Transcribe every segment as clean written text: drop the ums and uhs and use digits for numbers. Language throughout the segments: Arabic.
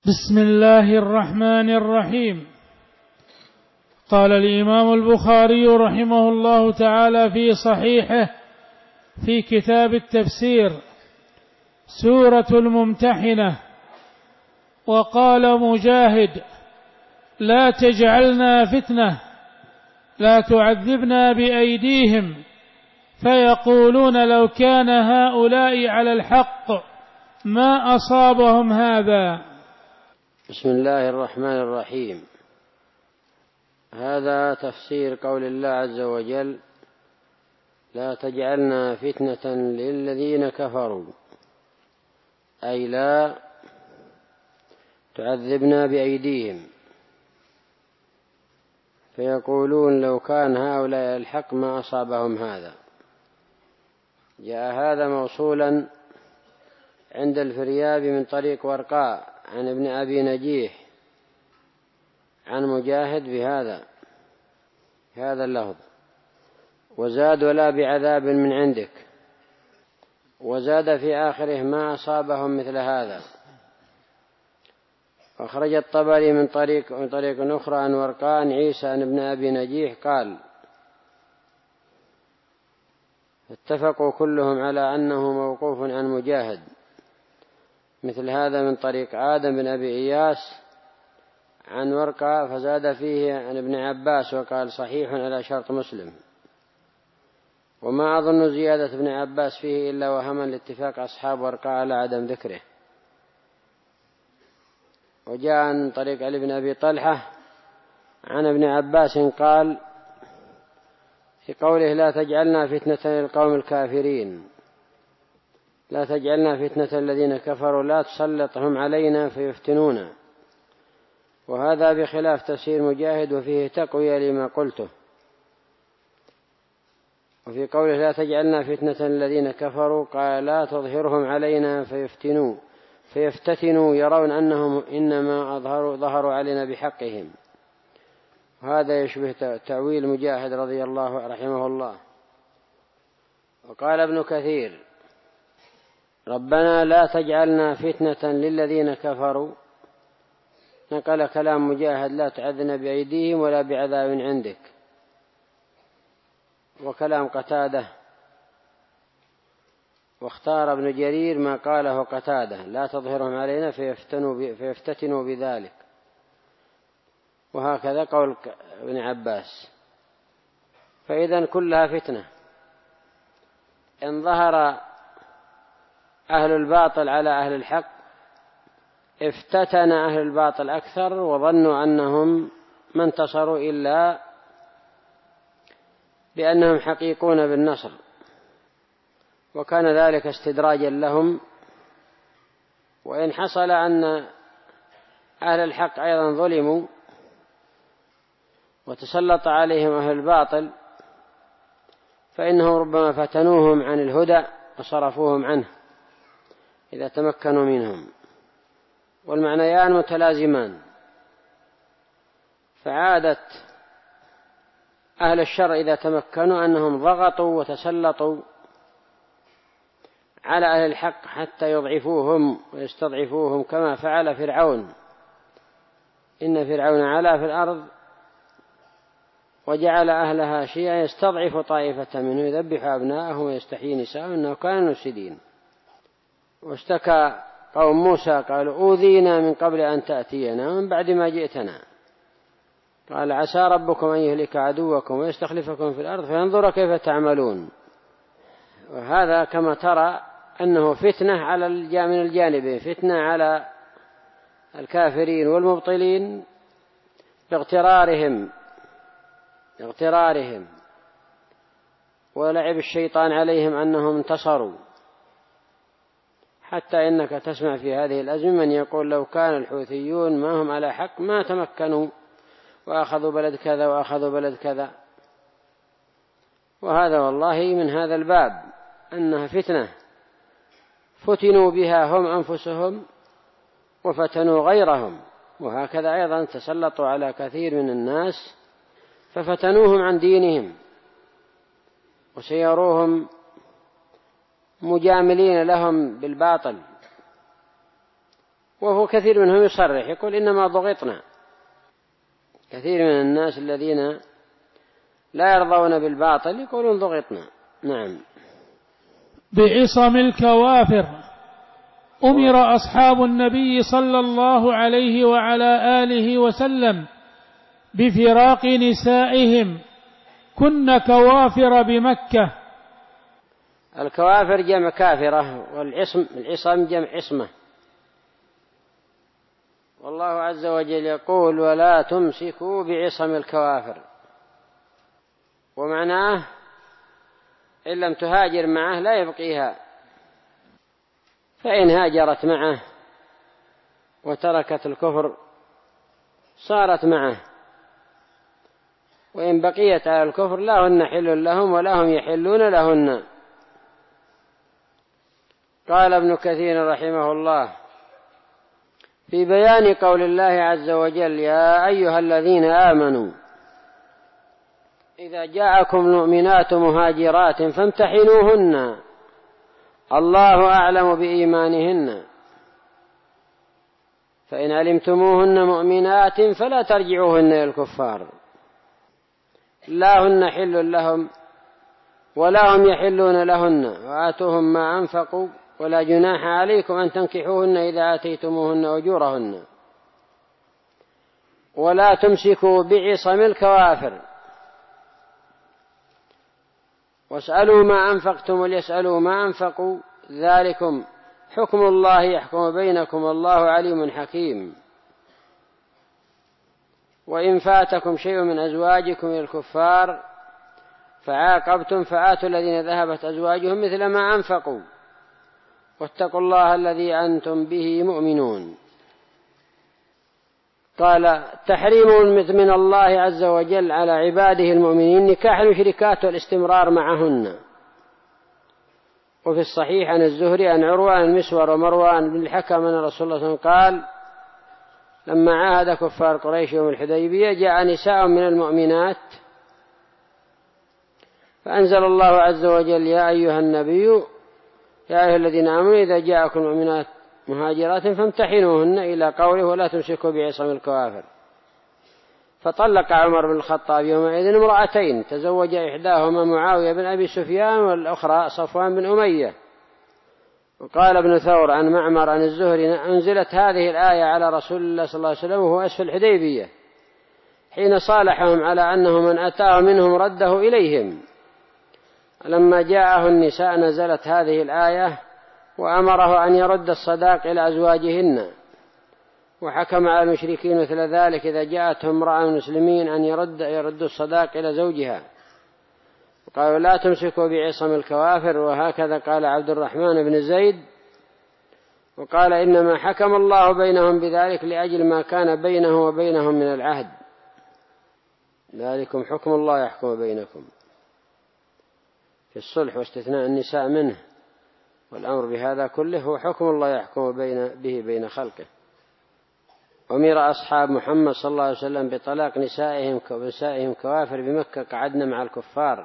بسم الله الرحمن الرحيم. قال الإمام البخاري رحمه الله تعالى في صحيحه في كتاب التفسير سورة الممتحنة: وقال مجاهد: لا تجعلنا فتنة، لا تعذبنا بأيديهم فيقولون لو كان هؤلاء على الحق ما أصابهم هذا. بسم الله الرحمن الرحيم. هذا تفسير قول الله عز وجل: لا تجعلنا فتنة للذين كفروا، أي لا تعذبنا بأيديهم فيقولون لو كان هؤلاء الحق ما أصابهم هذا. جاء هذا موصولا عند الفريابي من طريق ورقاء عن ابن أبي نجيح عن مجاهد بهذا اللفظ، وزاد: ولا بعذاب من عندك، وزاد في آخره: ما أصابهم مثل هذا. أخرج الطبري من طريق أخرى عن ورقاء عن عيسى عن ابن أبي نجيح قال: اتفقوا كلهم على أنه موقوف عن مجاهد، مثل هذا من طريق آدم بن أبي إياس عن ورقة، فزاد فيه عن ابن عباس وقال: صحيح على شرط مسلم. وما أظن زيادة ابن عباس فيه إلا وهما لاتفاق أصحاب ورقة على عدم ذكره. وجاء عن طريق علي بن أبي طلحة عن ابن عباس قال في قوله: لا تجعلنا فتنة للقوم الكافرين، لا تجعلنا فتنة الذين كفروا، لا تسلطهم علينا فيفتنونا. وهذا بخلاف تفسير مجاهد، وفيه تقوية لما قلته. وفي قوله: لا تجعلنا فتنة الذين كفروا، قال: لا تظهرهم علينا فيفتتنوا يرون أنهم إنما ظهروا علينا بحقهم. وهذا يشبه تأويل مجاهد رضي الله رحمه الله. وقال ابن كثير: ربنا لا تجعلنا فتنة للذين كفروا، نقل كلام مجاهد: لا تعذنا بأيديهم ولا بعذاب عندك. وكلام قتادة، واختار ابن جرير ما قاله قتادة: لا تظهرهم علينا فيفتتنوا بذلك. وهكذا قول ابن عباس. فإذا كلها فتنة. إن ظهر أهل الباطل على أهل الحق افتتن أهل الباطل أكثر، وظنوا أنهم ما انتصروا إلا بأنهم حقيقون بالنصر، وكان ذلك استدراجا لهم. وإن حصل أن أهل الحق أيضا ظلموا وتسلط عليهم أهل الباطل، فإنهم ربما فتنوهم عن الهدى وصرفوهم عنه إذا تمكنوا منهم، والمعنيان متلازمان. فعادة أهل الشر إذا تمكنوا أنهم ضغطوا وتسلطوا على أهل الحق حتى يضعفوهم ويستضعفوهم، كما فعل فرعون. إن فرعون علا في الأرض وجعل أهلها شيعا يستضعف طائفة منه يذبح أبناءهم ويستحيي نساءهم إنه كان مفسدين. واشتكى قوم موسى قالوا: أوذينا من قبل أن تأتينا ومن بعد ما جئتنا. قال: عسى ربكم أن يهلك عدوكم ويستخلفكم في الأرض فينظر كيف تعملون. وهذا كما ترى أنه فتنة من الجانبين: فتنة على الكافرين والمبطلين باغترارهم ولعب الشيطان عليهم أنهم انتصروا. حتى إنك تسمع في هذه الأزمة من يقول: لو كان الحوثيون ما هم على حق ما تمكنوا وأخذوا بلد كذا وأخذوا بلد كذا. وهذا والله من هذا الباب، أنها فتنة فتنوا بها هم أنفسهم وفتنوا غيرهم. وهكذا أيضا تسلطوا على كثير من الناس ففتنوهم عن دينهم وسيروهم مجاملين لهم بالباطل. وهو كثير منهم يصرح يقول إنما ضغطنا. كثير من الناس الذين لا يرضون بالباطل يقولون ضغطنا. نعم. بعصم الكوافر أمر أصحاب النبي صلى الله عليه وعلى آله وسلم بفراق نسائهم كن كوافر بمكة. الكوافر جمع كافرة، والعصم جمع عصمة. والله عز وجل يقول ولا تمسكوا بعصم الكوافر، ومعناه إن لم تهاجر معه لا يبقيها، فإن هاجرت معه وتركت الكفر صارت معه، وإن بقيت على الكفر لا هن حل لهم ولا هم يحلون لهن. قال ابن كثير رحمه الله في بيان قول الله عز وجل يا أيها الذين آمنوا إذا جاءكم المؤمنات مهاجرات فامتحنوهن الله أعلم بإيمانهن فإن علمتموهن مؤمنات فلا ترجعوهن إلى الكفار لا هن حل لهم ولا هم يحلون لهن وآتوهم ما أنفقوا ولا جناح عليكم أن تنكحوهن إذا آتيتموهن أجورهن ولا تمسكوا بعصم الكوافر واسألوا ما أنفقتم وليسألوا ما أنفقوا ذلكم حكم الله يحكم بينكم والله عليم حكيم. وإن فاتكم شيء من أزواجكم إلى الكفار فعاقبتم فآتوا الذين ذهبت أزواجهم مثل ما أنفقوا واتقوا الله الذي أنتم به مؤمنون. قال تحريم من الله عز وجل على عباده المؤمنين نكاح المشركات والاستمرار معهن. وفي الصحيح عن الزهري عن عروة عن المسور ومروان بن الحكم أن رسول الله صلى الله عليه وسلم قال لما عاهد كفار قريش يوم الحديبية جاء نساء من المؤمنات فأنزل الله عز وجل يا أيها النبي يا أيها الذين آمنوا إذا جاءكم المؤمنات مهاجرات فامتحنوهن إلى قوله ولا تمسكوا بعصم الكوافر. فطلق عمر بن الخطاب يومئذ امرأتين تزوج إحداهما معاوية بن أبي سفيان والأخرى صفوان بن أمية. وقال ابن ثور عن معمر عن الزهري أنزلت هذه الآية على رسول الله صلى الله عليه وسلم وهو أسفل الحديبية حين صالحهم على أنه من أتاه منهم رده إليهم. لما جاءه النساء نزلت هذه الآية وأمره أن يرد الصداق إلى أزواجهن وحكم على المشركين مثل ذلك إذا جاءتهم امرأة من المسلمين أن يردوا الصداق إلى زوجها. قالوا لا تمسكوا بعصم الكوافر. وهكذا قال عبد الرحمن بن زيد. وقال إنما حكم الله بينهم بذلك لأجل ما كان بينه وبينهم من العهد ذلكم حكم الله يحكم بينكم في الصلح واستثناء النساء منه والأمر بهذا كله هو حكم الله يحكم به بين خلقه. أمر أصحاب محمد صلى الله عليه وسلم بطلاق نسائهم كوافر بمكة قعدنا مع الكفار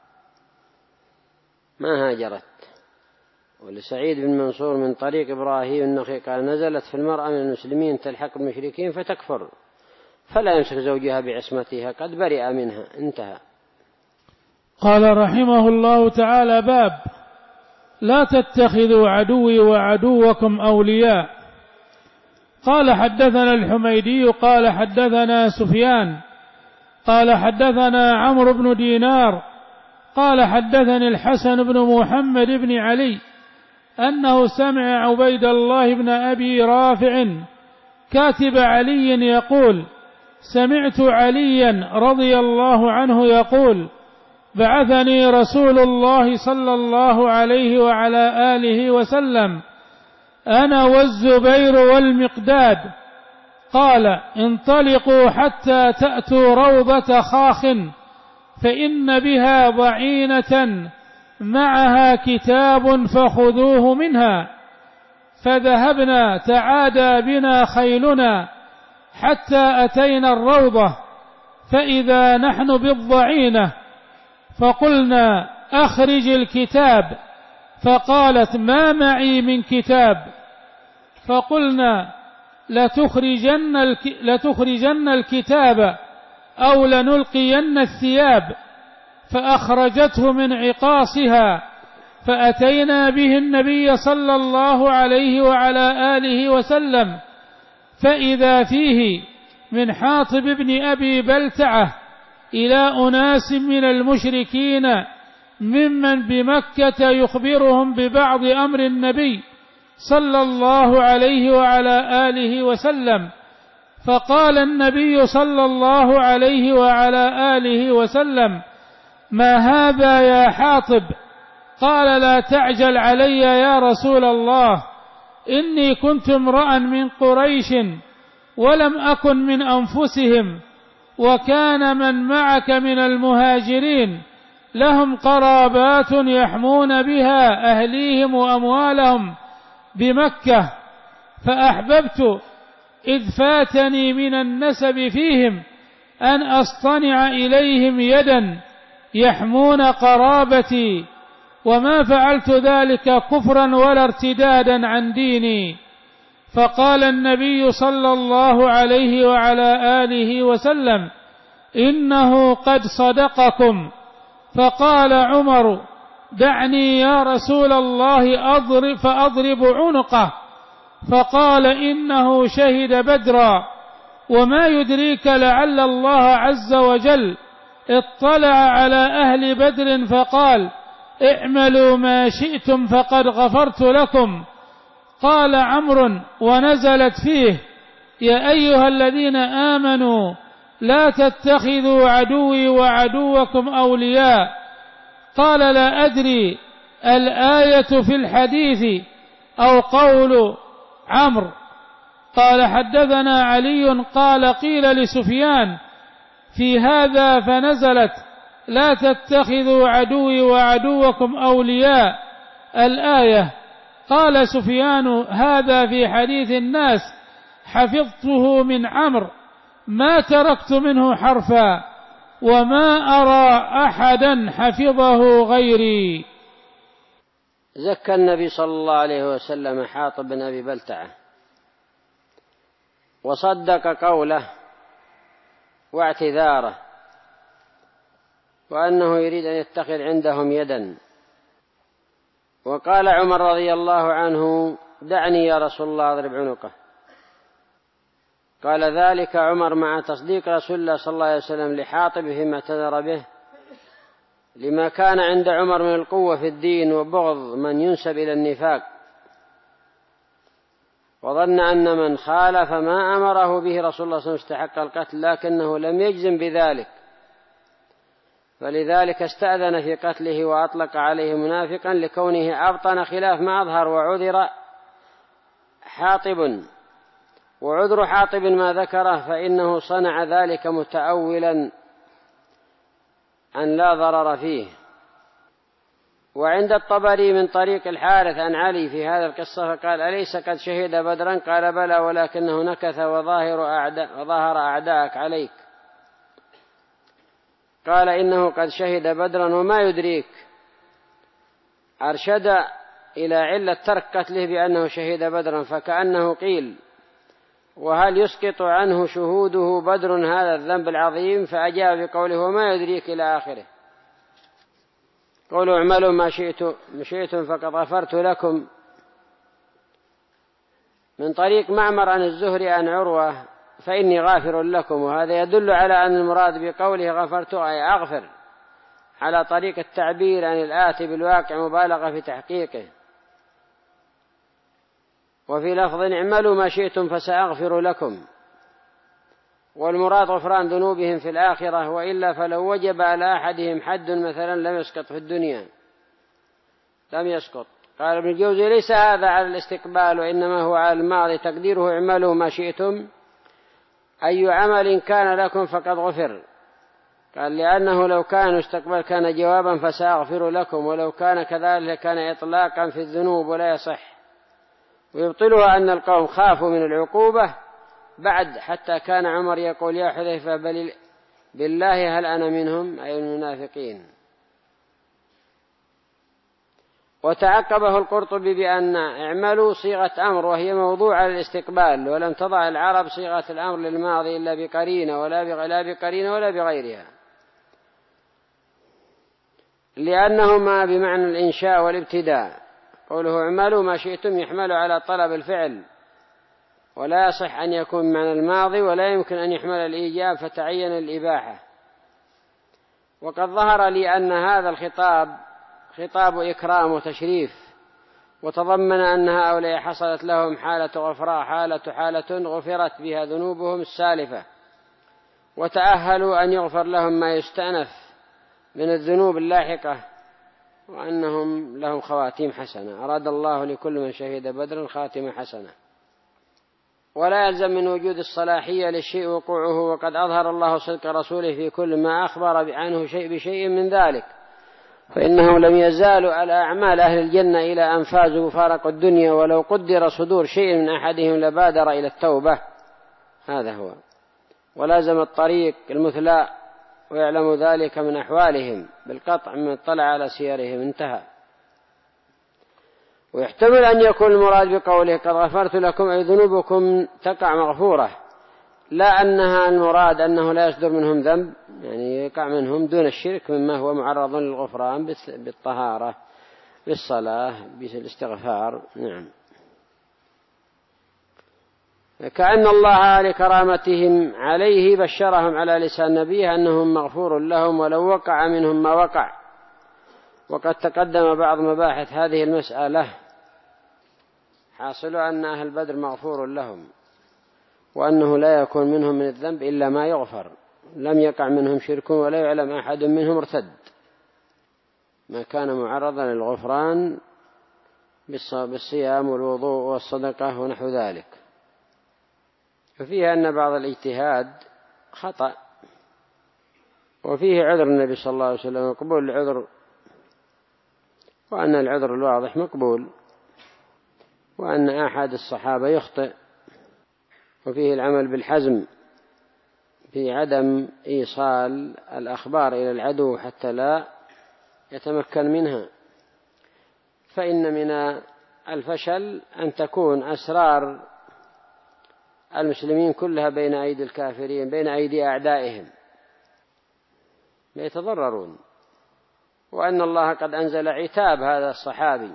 ما هاجرت. ولسعيد بن منصور من طريق إبراهيم النخعي قال نزلت في المرأة من المسلمين تلحق المشركين فتكفر فلا يمسك زوجها بعصمتها قد برئ منها. انتهى. قال رحمه الله تعالى باب لا تتخذوا عدوي وعدوكم أولياء. قال حدثنا الحميدي قال حدثنا سفيان قال حدثنا عمرو بن دينار قال حدثني الحسن بن محمد بن علي أنه سمع عبيد الله بن أبي رافع كاتب علي يقول سمعت عليا رضي الله عنه يقول بعثني رسول الله صلى الله عليه وعلى آله وسلم أنا والزبير والمقداد قال انطلقوا حتى تأتوا روضة خاخ فإن بها ضعينة معها كتاب فخذوه منها. فذهبنا تعادى بنا خيلنا حتى أتينا الروضة فإذا نحن بالضعينة فقلنا أخرج الكتاب فقالت ما معي من كتاب فقلنا لتخرجن الكتاب أو لنلقين الثياب، فأخرجته من عقاصها، فأتينا به النبي صلى الله عليه وعلى آله وسلم، فإذا فيه من حاطب بن أبي بلتعة إلى أناس من المشركين ممن بمكة يخبرهم ببعض أمر النبي صلى الله عليه وعلى آله وسلم، فقال النبي صلى الله عليه وعلى آله وسلم: ما هذا يا حاطب؟ قال: لا تعجل علي يا رسول الله، إني كنت امرأ من قريش ولم أكن من أنفسهم، وكان من معك من المهاجرين لهم قرابات يحمون بها أهليهم وأموالهم بمكة، فأحببت إذ فاتني من النسب فيهم أن أصطنع إليهم يدا يحمون قرابتي، وما فعلت ذلك كفرا ولا ارتدادا عن ديني. فقال النبي صلى الله عليه وعلى آله وسلم: إنه قد صدقكم. فقال عمر: دعني يا رسول الله فأضرب عنقه. فقال: إنه شهد بدرا، وما يدريك لعل الله عز وجل اطلع على أهل بدر فقال: اعملوا ما شئتم فقد غفرت لكم. قال عمرو ونزلت فيه: يا أيها الذين آمنوا لا تتخذوا عدوي وعدوكم أولياء. قال: لا أدري الآية في الحديث أو قول عمرو. قال: حدثنا علي قال: قيل لسفيان في هذا فنزلت: لا تتخذوا عدوي وعدوكم أولياء الآية. قال سفيان: هذا في حديث الناس حفظته من عمرو، ما تركت منه حرفا، وما أرى أحدا حفظه غيري. زكى النبي صلى الله عليه وسلم حاطب بن أبي بلتعة، وصدق قوله واعتذاره، وأنه يريد أن يتخذ عندهم يدا. وقال عمر رضي الله عنه: دعني يا رسول الله أضرب عنقه. قال ذلك عمر مع تصديق رسول الله صلى الله عليه وسلم لحاطب فيما اعتذر به، لما كان عند عمر من القوة في الدين وبغض من ينسب إلى النفاق، وظن أن من خالف ما أمره به رسول الله صلى الله عليه وسلم استحق القتل، لكنه لم يجزم بذلك، فلذلك استأذن في قتله وأطلق عليه منافقا لكونه أبطن خلاف ما أظهر. وعذر حاطب ما ذكره، فإنه صنع ذلك متأولا أن لا ضرر فيه. وعند الطبري من طريق الحارث عن علي في هذا القصة فقال: أليس قد شهد بدرا؟ قال: بلى، ولكنه نكث وظاهر أعداءك عليك. قال: إنه قد شهد بدرا وما يدريك. أرشد إلى علة ترك قتله بأنه شهد بدرا، فكأنه قيل: وهل يسقط عنه شهوده بدر هذا الذنب العظيم؟ فأجاب بقوله: وما يدريك إلى آخره. قولوا: اعملوا ما شئتم فقد غفرت لكم. من طريق معمر عن الزهري عن عروة: فإني غافر لكم. وهذا يدل على أن المراد بقوله غفرت أي أغفر، على طريق التعبير عن الآتي بالواقع مبالغة في تحقيقه. وفي لفظ: اعملوا ما شئتم فسأغفر لكم، والمراد غفران ذنوبهم في الآخرة، وإلا فلو وجب على أحدهم حد مثلا لم يسقط في الدنيا، لم يسقط. قال ابن الجوزي: ليس هذا على الاستقبال، وإنما هو على الماضي، تقديره اعملوا ما شئتم أي عمل كان لكم فقد غفر. قال: لأنه لو كان استقبال كان جوابا فسأغفر لكم، ولو كان كذلك كان إطلاقا في الذنوب ولا يصح. ويبطلها أن القوم خافوا من العقوبة بعد، حتى كان عمر يقول: يا حذيفة بالله هل أنا منهم، أي المنافقين. وتعقبه القرطبي بأن اعملوا صيغة أمر وهي موضوعة للاستقبال، ولم تضع العرب صيغة الأمر للماضي إلا بقرينة ولا بغيرها، لأنهما بمعنى الإنشاء والابتداء. قوله اعملوا ما شئتم يحمل على طلب الفعل، ولا يصح أن يكون معنى الماضي، ولا يمكن أن يحمل الإيجاب فتعين الإباحة. وقد ظهر لي أن هذا الخطاب خطاب إكرام وتشريف، وتضمن أن هؤلاء حصلت لهم حالة غفراء، حالة غفرت بها ذنوبهم السالفة، وتأهلوا أن يغفر لهم ما يستأنف من الذنوب اللاحقة، وأنهم لهم خواتيم حسنة. أراد الله لكل من شهد بدرا خاتمة حسنة. ولا يلزم من وجود الصلاحية للشيء وقوعه، وقد أظهر الله صدق رسوله في كل ما أخبر عنه بشيء من ذلك، فإنهم لم يزالوا على أعمال أهل الجنة إلى أن فازوا وفارقوا الدنيا، ولو قدر صدور شيء من أحدهم لبادر إلى التوبة. هذا هو، ولازم الطريق المثلى، ويعلم ذلك من أحوالهم بالقطع من اطلع على سيرهم. انتهى. ويحتمل أن يكون المراد بقوله قد غفرت لكم أي ذنوبكم تقع مغفورة، لا أنها المراد أنه لا يصدر منهم ذنب، يعني يقع منهم دون الشرك مما هو معرض للغفران بالطهارة، بالصلاة، بالاستغفار. نعم. كأن الله لكرامتهم عليه بشرهم على لسان نبيه أنهم مغفور لهم ولو وقع منهم ما وقع. وقد تقدم بعض مباحث هذه المسألة، حاصل أن أهل بدر مغفور لهم، وأنه لا يكون منهم من الذنب إلا ما يغفر، لم يقع منهم شرك ولا يعلم أحد منهم ارتد، ما كان معرضا للغفران بالصيام والوضوء والصدقة ونحو ذلك. وفيه أن بعض الاجتهاد خطأ، وفيه عذر النبي صلى الله عليه وسلم وقبول العذر، وأن العذر الواضح مقبول، وأن أحد الصحابة يخطئ. وفيه العمل بالحزم في عدم إيصال الأخبار إلى العدو حتى لا يتمكن منها، فإن من الفشل أن تكون أسرار المسلمين كلها بين أيدي الكافرين، بين أيدي أعدائهم، يتضررون. وأن الله قد أنزل عتاب هذا الصحابي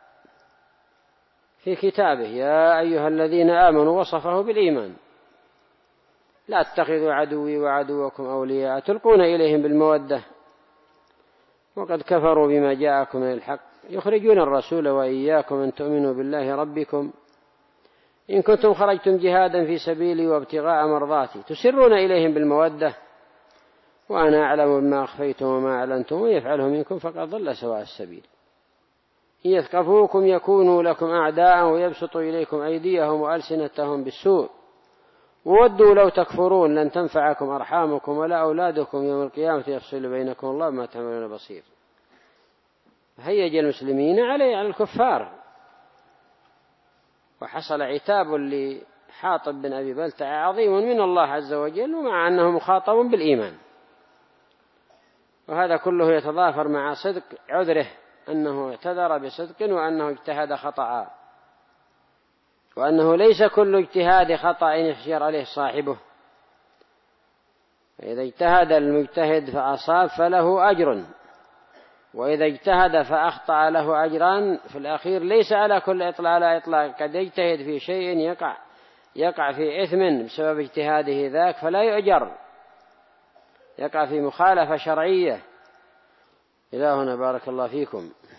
في كتابه: يا أيها الذين آمنوا، وصفه بالإيمان: لا تتخذوا عدوي وعدوكم أولياء تلقون إليهم بالمودة وقد كفروا بما جاءكم من الحق يخرجون الرسول وإياكم أن تؤمنوا بالله ربكم إن كنتم خرجتم جهادا في سبيلي وابتغاء مرضاتي تسرون إليهم بالمودة وأنا أعلم بما أخفيتم وما أعلنتم ويفعله منكم فقد ضل سواء السبيل. إن يثقفوكم يكونوا لكم أعداء ويبسطوا إليكم أيديهم وألسنتهم بالسوء وودوا لو تكفرون لن تنفعكم أرحامكم ولا أولادكم يوم القيامة يفصل بينكم الله ما تعملون بصير. هيج المسلمين على الكفار، وحصل عتاب لحاطب بن أبي بلتع عظيم من الله عز وجل، ومع أنه مخاطب بالإيمان. وهذا كله يتضافر مع صدق عذره أنه اعتذر بصدق وأنه اجتهد خطأ، وأنه ليس كل اجتهاد خطأ يحجر عليه صاحبه، فإذا اجتهد المجتهد فأصاب فله أجر، وإذا اجتهد فأخطأ له أجران. في الأخير ليس على كل إطلاق قد يجتهد في شيء يقع في إثم بسبب اجتهاده ذاك فلا يؤجر، يقع في مخالفة شرعية. إلهنا بارك الله فيكم.